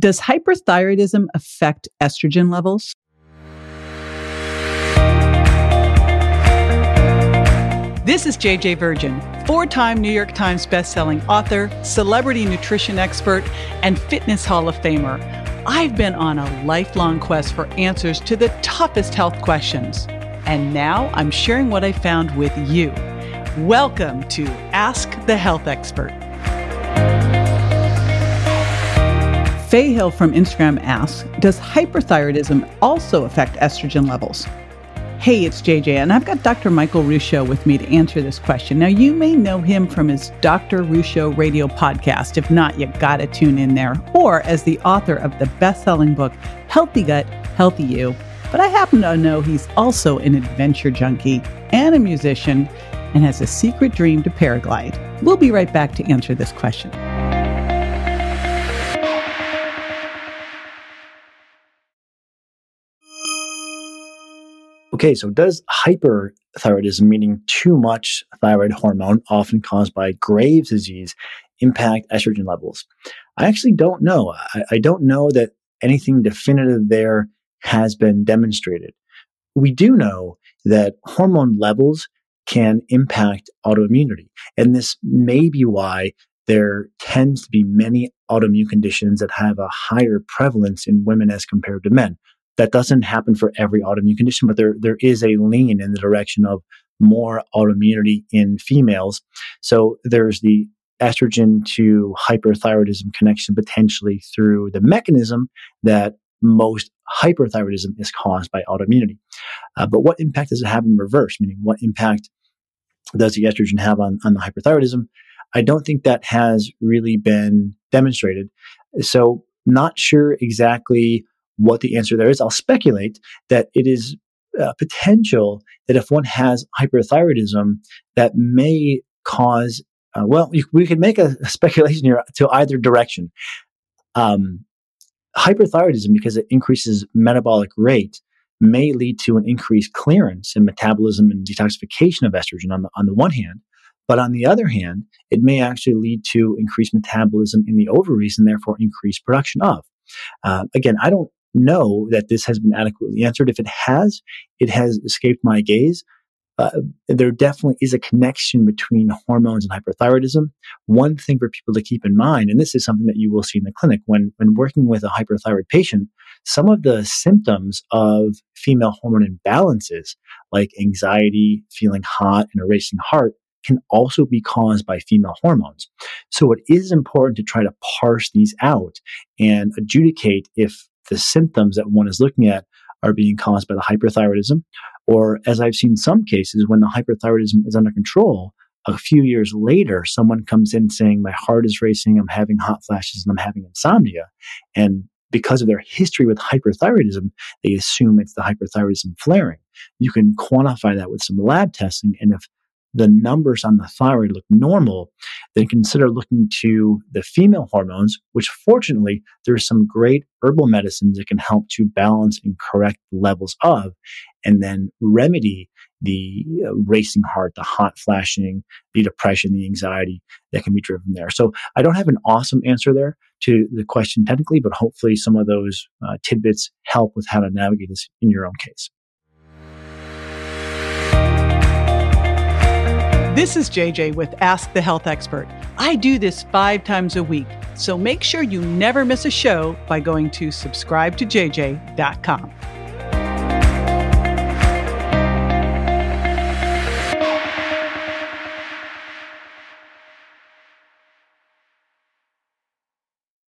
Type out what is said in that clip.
Does hyperthyroidism affect estrogen levels? This is JJ Virgin, 4-time New York Times bestselling author, celebrity nutrition expert, and fitness Hall of Famer. I've been on a lifelong quest for answers to the toughest health questions. And now I'm sharing what I found with you. Welcome to Ask the Health Expert. Faye Hill from Instagram asks, does hyperthyroidism also affect estrogen levels? Hey, it's JJ, and I've got Dr. Michael Ruscio with me to answer this question. Now, you may know him from his Dr. Ruscio radio podcast. If not, you gotta tune in there. Or as the author of the best-selling book, Healthy Gut, Healthy You. But I happen to know he's also an adventure junkie and a musician and has a secret dream to paraglide. We'll be right back to answer this question. Okay, so does hyperthyroidism, meaning too much thyroid hormone, often caused by Graves' disease, impact estrogen levels? I actually don't know. I don't know that anything definitive there has been demonstrated. We do know that hormone levels can impact autoimmunity, and this may be why there tends to be many autoimmune conditions that have a higher prevalence in women as compared to men. That doesn't happen for every autoimmune condition, but there is a lean in the direction of more autoimmunity in females. So there's the estrogen to hyperthyroidism connection potentially through the mechanism that most hyperthyroidism is caused by autoimmunity. But what impact does it have in reverse? Meaning, what impact does the estrogen have on the hyperthyroidism? I don't think that has really been demonstrated. So not sure exactly what the answer there is. I'll speculate that it is potential that if one has hyperthyroidism, that may cause, we could make a speculation here to either direction. Hyperthyroidism, because it increases metabolic rate, may lead to an increased clearance and metabolism and detoxification of estrogen on the one hand. But on the other hand, it may actually lead to increased metabolism in the ovaries and therefore increased production of. Again, I don't know that this has been adequately answered. If it has escaped my gaze. There definitely is a connection between hormones and hyperthyroidism. One thing for people to keep in mind, and this is something that you will see in the clinic, when working with a hyperthyroid patient, some of the symptoms of female hormone imbalances, like anxiety, feeling hot, and a racing heart, can also be caused by female hormones. So it is important to try to parse these out and adjudicate if the symptoms that one is looking at are being caused by the hyperthyroidism, or as I've seen some cases, when the hyperthyroidism is under control, a few years later, someone comes in saying, my heart is racing, I'm having hot flashes, and I'm having insomnia. And because of their history with hyperthyroidism, they assume it's the hyperthyroidism flaring. You can quantify that with some lab testing, and if the numbers on the thyroid look normal, then consider looking to the female hormones, which fortunately, there are some great herbal medicines that can help to balance and correct levels of, and then remedy the racing heart, the hot flashing, the depression, the anxiety that can be driven there. So I don't have an awesome answer there to the question technically, but hopefully some of those tidbits help with how to navigate this in your own case. This is JJ with Ask the Health Expert. I do this 5 times a week, so make sure you never miss a show by going to subscribetojj.com.